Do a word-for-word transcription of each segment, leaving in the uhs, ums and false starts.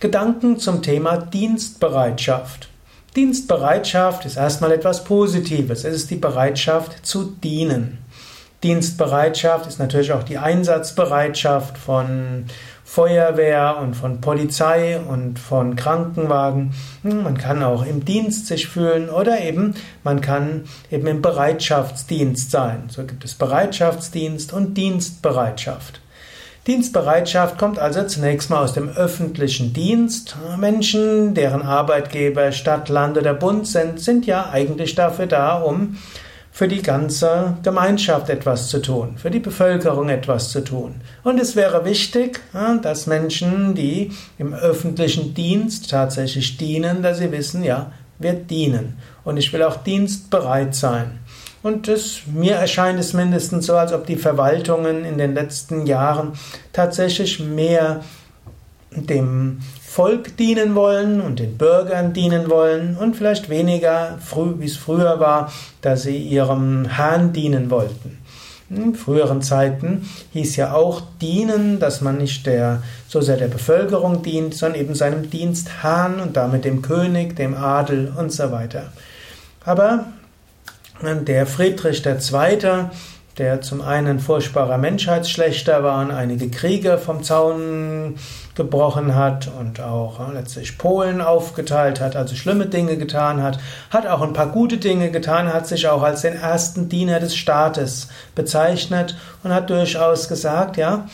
Gedanken zum Thema Dienstbereitschaft. Dienstbereitschaft ist erstmal etwas Positives. Es ist die Bereitschaft zu dienen. Dienstbereitschaft ist natürlich auch die Einsatzbereitschaft von Feuerwehr und von Polizei und von Krankenwagen. Man kann auch im Dienst sich fühlen oder eben man kann eben im Bereitschaftsdienst sein. So gibt es Bereitschaftsdienst und Dienstbereitschaft. Dienstbereitschaft kommt also zunächst mal aus dem öffentlichen Dienst. Menschen, deren Arbeitgeber Stadt, Land oder Bund sind, sind ja eigentlich dafür da, um für die ganze Gemeinschaft etwas zu tun, für die Bevölkerung etwas zu tun. Und es wäre wichtig, dass Menschen, die im öffentlichen Dienst tatsächlich dienen, dass sie wissen, ja, wir dienen. Und ich will auch dienstbereit sein. Und das, mir erscheint es mindestens so, als ob die Verwaltungen in den letzten Jahren tatsächlich mehr dem Volk dienen wollen und den Bürgern dienen wollen und vielleicht weniger, früh, wie es früher war, dass sie ihrem Herrn dienen wollten. In früheren Zeiten hieß ja auch dienen, dass man nicht der, so sehr der Bevölkerung dient, sondern eben seinem Dienstherrn und damit dem König, dem Adel und so weiter. Aber der Friedrich der Zweite., der zum einen ein furchtbarer Menschheitsschlechter war und einige Kriege vom Zaun gebrochen hat und auch letztlich Polen aufgeteilt hat, also schlimme Dinge getan hat, hat auch ein paar gute Dinge getan, hat sich auch als den ersten Diener des Staates bezeichnet und hat durchaus gesagt, ja,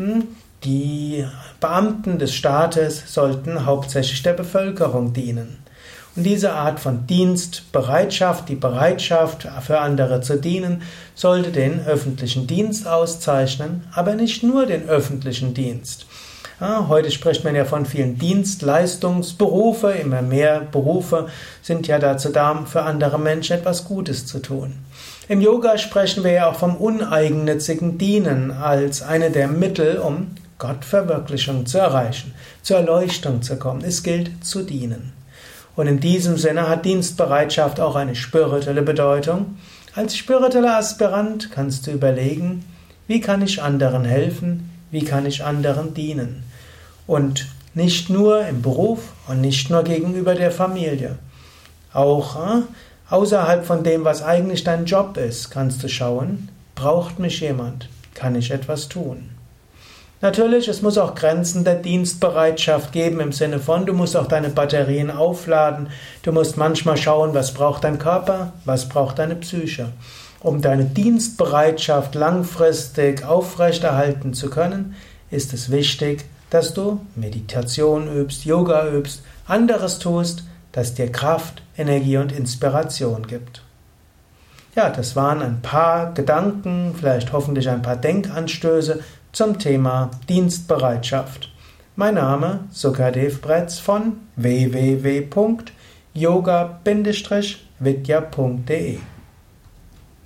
die Beamten des Staates sollten hauptsächlich der Bevölkerung dienen. Und diese Art von Dienstbereitschaft, die Bereitschaft für andere zu dienen, sollte den öffentlichen Dienst auszeichnen, aber nicht nur den öffentlichen Dienst. Ja, heute spricht man ja von vielen Dienstleistungsberufe, immer mehr Berufe sind ja dazu da, für andere Menschen etwas Gutes zu tun. Im Yoga sprechen wir ja auch vom uneigennützigen Dienen als eine der Mittel, um Gottverwirklichung zu erreichen, zur Erleuchtung zu kommen. Es gilt zu dienen. Und in diesem Sinne hat Dienstbereitschaft auch eine spirituelle Bedeutung. Als spiritueller Aspirant kannst du überlegen, wie kann ich anderen helfen, wie kann ich anderen dienen. Und nicht nur im Beruf und nicht nur gegenüber der Familie. Auch äh, außerhalb von dem, was eigentlich dein Job ist, kannst du schauen, braucht mich jemand, kann ich etwas tun. Natürlich, es muss auch Grenzen der Dienstbereitschaft geben, im Sinne von, du musst auch deine Batterien aufladen, du musst manchmal schauen, was braucht dein Körper, was braucht deine Psyche. Um deine Dienstbereitschaft langfristig aufrechterhalten zu können, ist es wichtig, dass du Meditation übst, Yoga übst, anderes tust, das dir Kraft, Energie und Inspiration gibt. Ja, das waren ein paar Gedanken, vielleicht hoffentlich ein paar Denkanstöße zum Thema Dienstbereitschaft. Mein Name Sukadev Bretz von w w w punkt yoga Bindestrich vidya punkt de